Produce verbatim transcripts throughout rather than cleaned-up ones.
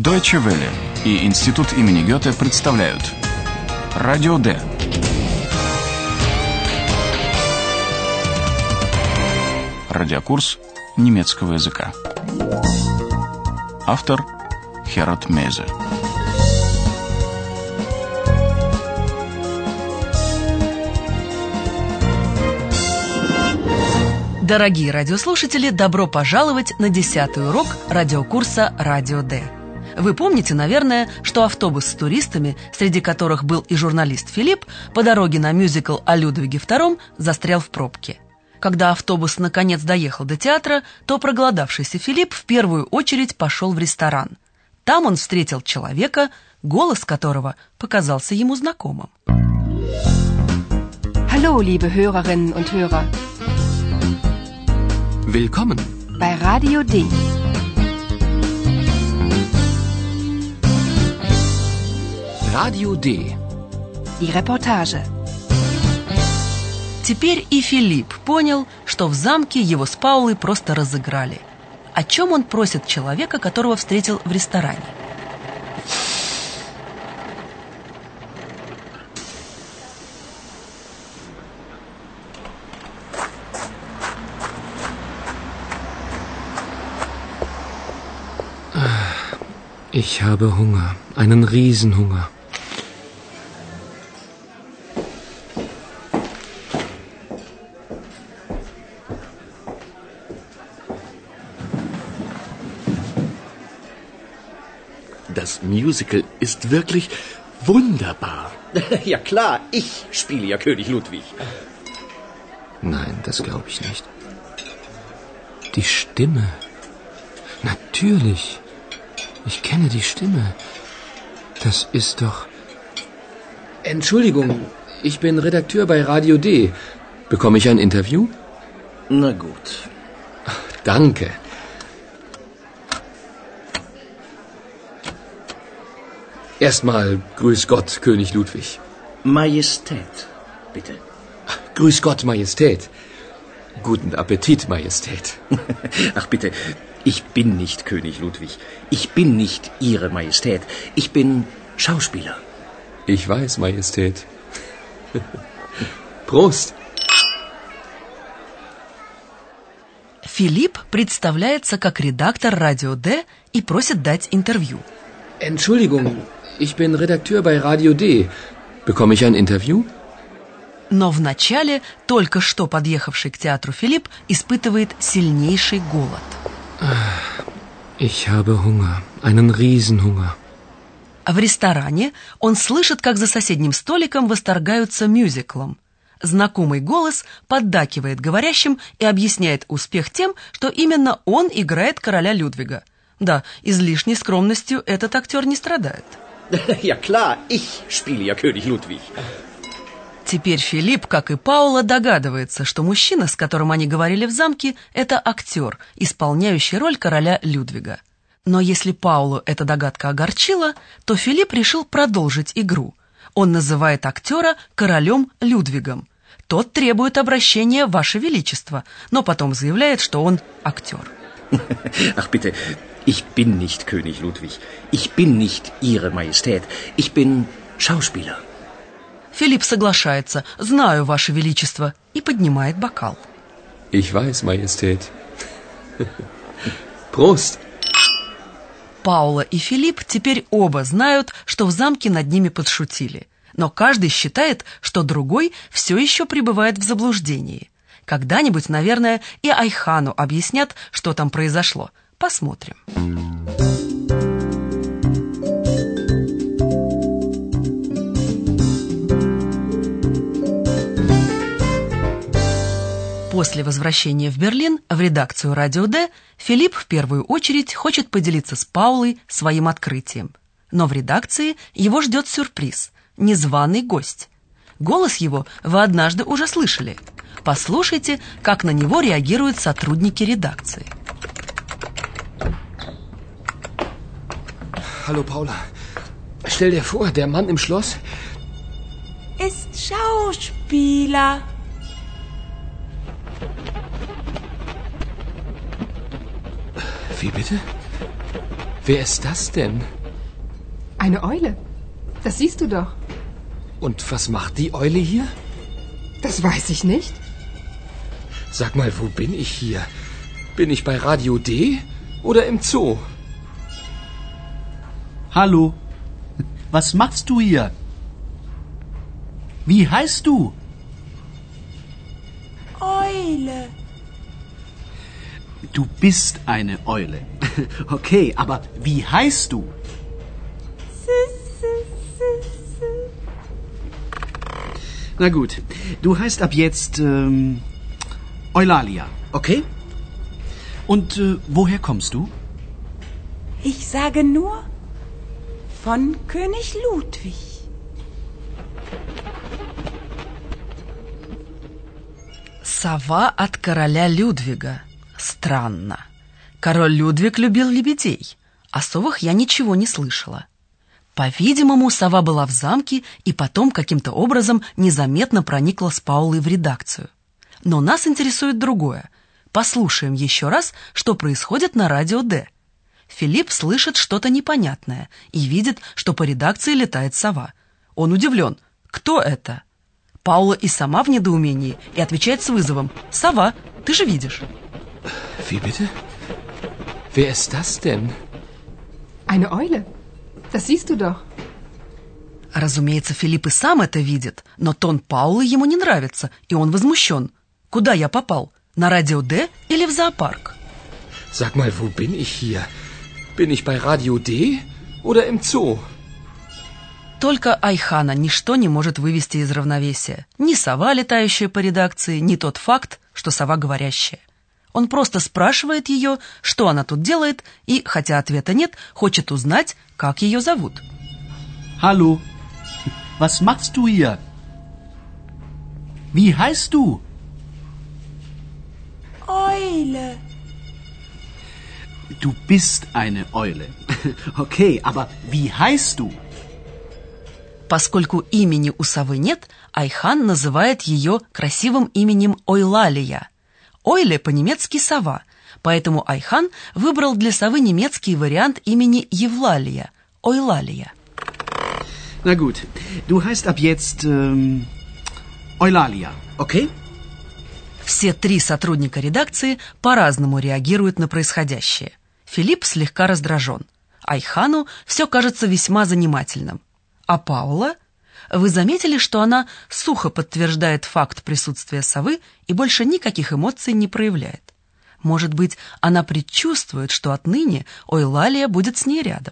Deutsche Welle и Институт имени Гёте представляют Радио Д. Радиокурс немецкого языка. Автор Херат Мейзе. Дорогие радиослушатели, добро пожаловать на десятый урок радиокурса «Радио Д». Вы помните, наверное, что автобус с туристами, среди которых был и журналист Филипп, по дороге на мюзикл о Людвиге втором застрял в пробке. Когда автобус наконец доехал до театра, то проголодавшийся Филипп в первую очередь пошел в ресторан. Там он встретил человека, голос которого показался ему знакомым. Hallo, liebe Hörerinnen und Hörer. Willkommen bei Radio D. Radio D. Die Reportage. Теперь и Филипп понял, что в замке его с Паулой просто разыграли. О чем он просит человека, которого встретил в ресторане? Ich habe Hunger, einen Riesenhunger. Das Musical ist wirklich wunderbar. Ja klar, ich spiele ja König Ludwig. Nein, das glaube ich nicht. Die Stimme. Natürlich. Ich kenne die Stimme. Das ist doch... Entschuldigung, ich bin Redakteur bei Radio D. Bekomme ich ein Interview? Na gut. Ach, danke. Erstmal Grüß Gott, König Ludwig. Majestät, bitte. Ach, Grüß Gott, Majestät. Guten Appetit, Majestät. Ach bitte, ich bin nicht König Ludwig. Ich bin nicht Ihre Majestät. Ich bin Schauspieler. Ich weiß, Majestät. Prost. Филипп представляется как редактор Радио Д и просит дать интервью. Entschuldigung, ich bin Redakteur bei Radio D. Bekomme ich ein Interview? Но вначале только что подъехавший к театру Филипп испытывает сильнейший голод. Ich habe Hunger, einen Riesenhunger. В ресторане он слышит, как за соседним столиком восторгаются мюзиклом. Знакомый голос поддакивает говорящим и объясняет успех тем, что именно он играет короля Людвига. Да, излишней скромностью этот актер не страдает. Ja klar, ich spiele ja König Ludwig. Теперь Филипп, как и Паула, догадывается, что мужчина, с которым они говорили в замке, это актер, исполняющий роль короля Людвига. Но если Паулу эта догадка огорчила, то Филипп решил продолжить игру. Он называет актера королем Людвигом. Тот требует обращения «Ваше Величество», но потом заявляет, что он актер. Ach bitte, ich bin nicht König Ludwig. Ich bin nicht Ihre Majestät. Ich bin Schauspieler. Филипп соглашается: «Знаю, Ваше Величество», и поднимает бокал. Ich weiß, Majestät. Prost. Паула и Филипп теперь оба знают, что в замке над ними подшутили. Но каждый считает, что другой все еще пребывает в заблуждении. Когда-нибудь, наверное, и Айхану объяснят, что там произошло. Посмотрим. После возвращения в Берлин в редакцию Радио Д Филипп в первую очередь хочет поделиться с Паулой своим открытием. Но в редакции его ждет сюрприз – незваный гость. Голос его вы однажды уже слышали. Послушайте, как на него реагируют сотрудники редакции. Hallo Paula. Stell dir vor, der Mann im Schloss ist Schauspieler. Wie bitte? Wer ist das denn? Eine Eule. Das siehst du doch. Und was macht die Eule hier? Das weiß ich nicht. Sag mal, wo bin ich hier? Bin ich bei Radio D oder im Zoo? Hallo. Was machst du hier? Wie heißt du? Eule. Du bist eine Eule. Okay, aber wie heißt du? Na gut, du heißt ab jetzt ähm, Eulalia, okay? Und äh, woher kommst du? Ich sage nur von König Ludwig. Сова от короля Людвига. Странно. Король Людвиг любил лебедей. О совах я ничего не слышала. По-видимому, сова была в замке и потом каким-то образом незаметно проникла с Паулой в редакцию. Но нас интересует другое. Послушаем еще раз, что происходит на радио Д. Филипп слышит что-то непонятное и видит, что по редакции летает сова. Он удивлен. Кто это? Паула и сама в недоумении и отвечает с вызовом. «Сова, ты же видишь». Wie bitte? Wer ist das denn? Eine Eule. Das siehst du doch. Разумеется, Филипп и сам это видит, но тон Паулы ему не нравится, и он возмущен. Куда я попал? На радио Д или в зоопарк? Sag mal, wo bin ich hier? Bin ich bei Radio D oder im Zoo? Только Айхана ничто не может вывести из равновесия. Ни сова, летающая по редакции, ни тот факт, что сова говорящая. Он просто спрашивает ее, что она тут делает, и, хотя ответа нет, хочет узнать, как ее зовут. Hallo. Was machst du hier? Wie heißt du? Eule. Du bist eine Eule. Okay, aber wie heißt du? Поскольку имени у совы нет, Айхан называет ее красивым именем Ойлалия. Ойле по-немецки сова, поэтому Айхан выбрал для совы немецкий вариант имени Евлалия – Ойлалия. Na gut, du heißt ab jetzt ähm, Eulalia, okay? Все три сотрудника редакции по-разному реагируют на происходящее. Филипп слегка раздражен. Айхану все кажется весьма занимательным. А Паула? Вы заметили, что она сухо подтверждает факт присутствия совы и больше никаких эмоций не проявляет? Может быть, она предчувствует, что отныне Ойлалия будет с ней рядом?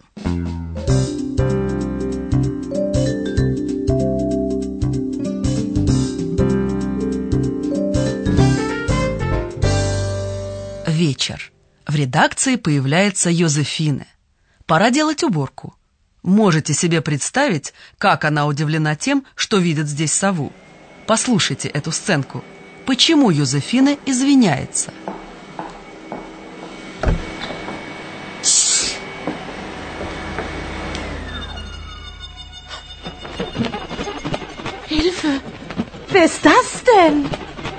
Вечер. В редакции появляется Йозефине. Пора делать уборку. Можете себе представить, как она удивлена тем, что видит здесь сову? Послушайте эту сценку. Почему Йозефина извиняется? Hilfe! Wer ist das denn?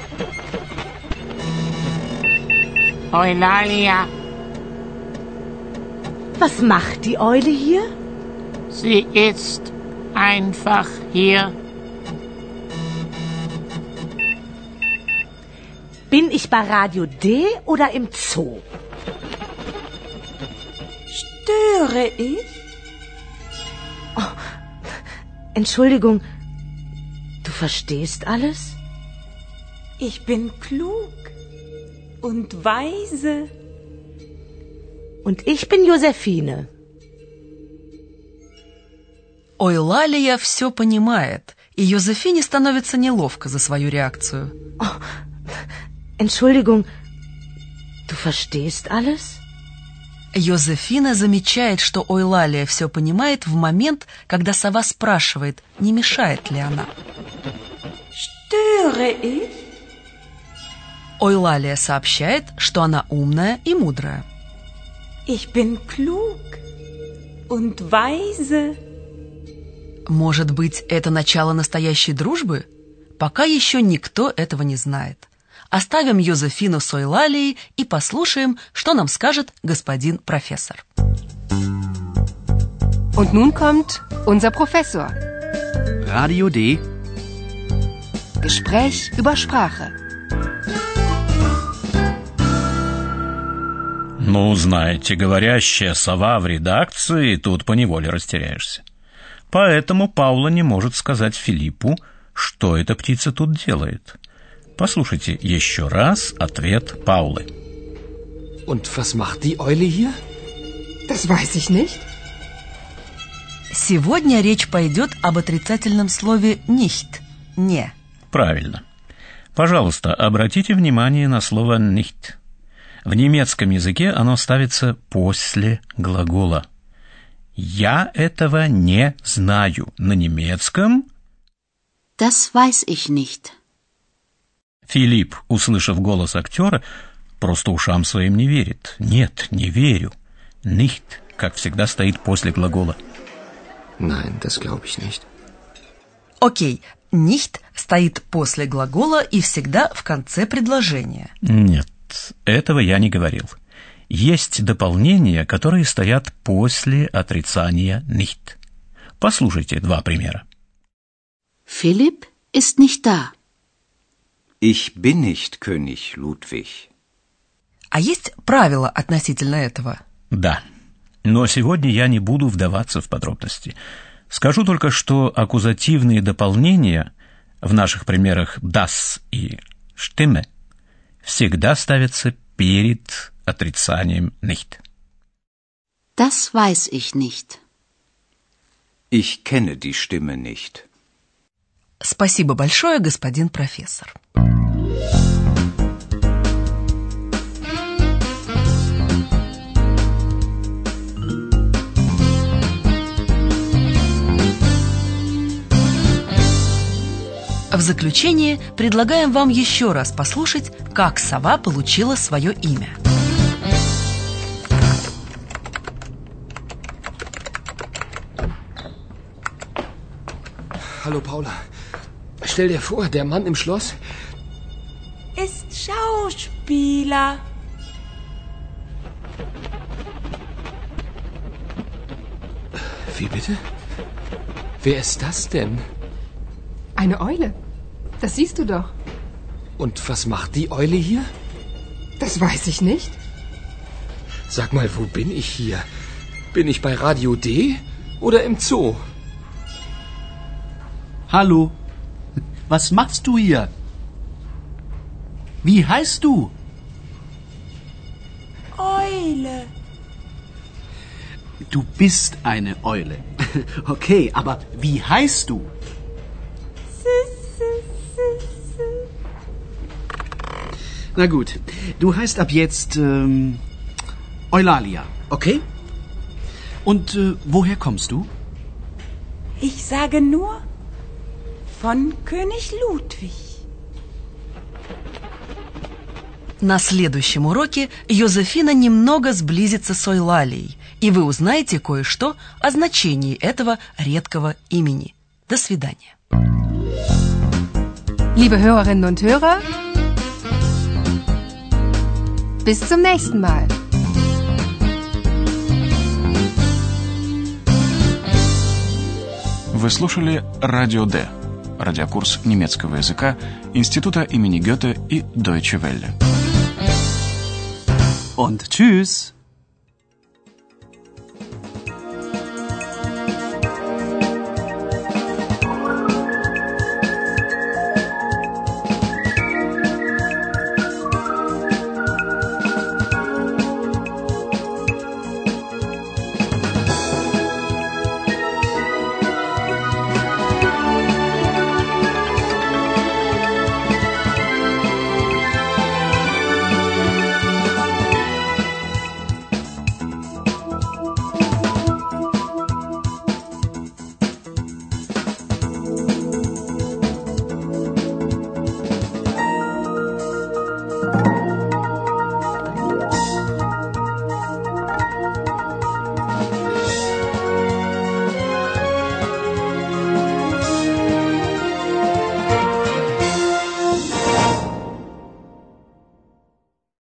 Eulalia. Was macht die Eule hier? Sie ist einfach hier. Bin ich bei Radio D oder im Zoo? Störe ich? Oh, Entschuldigung, du verstehst alles? Ich bin klug und weise. Und ich bin Josephine. Ойлалия все понимает, и Йозефине становится неловко за свою реакцию. Oh, Entschuldigung, du verstehst alles? Йозефина замечает, что Ойлалия все понимает в момент, когда сова спрашивает, не мешает ли она. Störe ich? Ойлалия сообщает, что она умная и мудрая. Ich bin klug und weise. Может быть, это начало настоящей дружбы? Пока еще никто этого не знает. Оставим Йозефину с Ойлалией и послушаем, что нам скажет господин профессор. Und nun kommt unser Professor. Radio D. Gespräch über Sprache. Ну, знаете, говорящая сова в редакции, тут поневоле растеряешься. Поэтому Паула не может сказать Филиппу, что эта птица тут делает. Послушайте еще раз ответ Паулы. Und was macht die Eule hier? Das weiß ich nicht. Сегодня речь пойдет об отрицательном слове nicht – «не». Правильно. Пожалуйста, обратите внимание на слово nicht. В немецком языке оно ставится после глагола. Я этого не знаю. На немецком Das weiß ich nicht. Филипп, услышав голос актера, просто ушам своим не верит. Нет, не верю. Nicht, как всегда, стоит после глагола. Nein, das glaube ich nicht. Окей, nicht стоит после глагола и всегда в конце предложения. Нет, этого я не говорил. Есть дополнения, которые стоят после отрицания nicht. Послушайте два примера. Philipp ist nicht da. Ich bin nicht König Ludwig. А есть правила относительно этого? Да, но сегодня я не буду вдаваться в подробности. Скажу только, что аккузативные дополнения в наших примерах das и Stimme всегда ставятся перед отрицанием nicht. Das weiß ich nicht. Ich kenne die Stimme nicht. Спасибо большое, господин профессор. В заключение предлагаем вам еще раз послушать, как сова получила свое имя. Hallo Paula. Stell dir vor, der Mann im Schloss ist Schauspieler. Wie bitte? Wer ist das denn? Eine Eule. Das siehst du doch. Und was macht die Eule hier? Das weiß ich nicht. Sag mal, wo bin ich hier? Bin ich bei Radio D oder im Zoo? Hallo. Was machst du hier? Wie heißt du? Eule. Du bist eine Eule. Okay, aber wie heißt du? Na gut, du heißt ab jetzt ähm, Eulalia, okay? Und äh, woher kommst du? Ich sage nur von König Ludwig. На следующем уроке Йозефина немного сблизится с Эулалией, и вы узнаете кое-что о значении этого редкого имени. До свидания. Liebe Hörerinnen und Hörer, bis zum nächsten Mal. Вы слушали Радио Д, радиокурс немецкого языка Института имени Гёте и Deutsche Welle. Und tschüss!